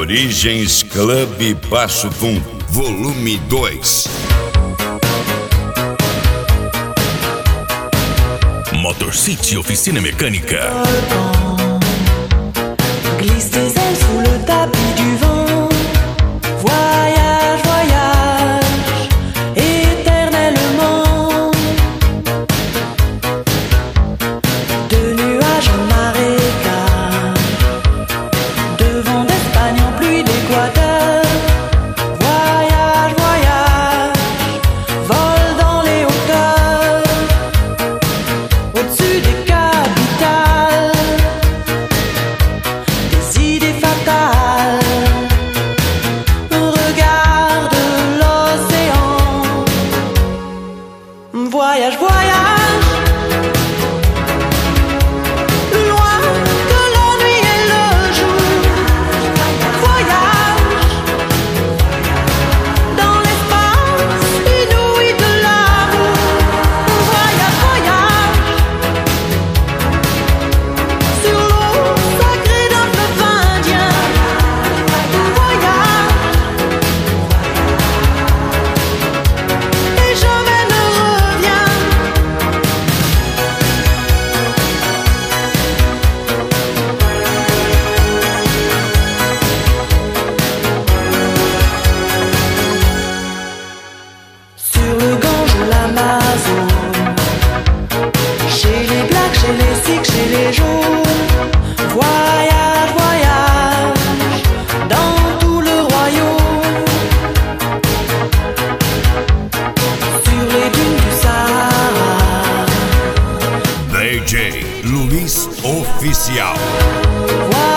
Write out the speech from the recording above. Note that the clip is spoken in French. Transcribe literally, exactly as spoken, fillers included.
Origens Clube Passo Fundo, volume dois. Motor City Oficina Mecânica. Glisse tes ailes sous le tapis du vent. Voyage, voyage, éternellement. De nuages en marécage, de vent d'Espagne en pluie d'Équateur. Voyage, voyage, vol dans les hauteurs, au-dessus des capitales. Des idées fatales. Regarde l'océan. Voyage, voyage, loin que la nuit et le jour. Voyage dans l'espace inouï de l'amour. Voyage, voyage sur l'eau sacrée d'un fleuve indien. Voyage et jamais ne reviens. Sur le Gange ou l'Amazone, chez les blacks, chez les sikhs, chez les jaunes. Voyage, voyage dans tout le royaume. Sur les dunes du Sahara. D J Luiz Oficial. Voyage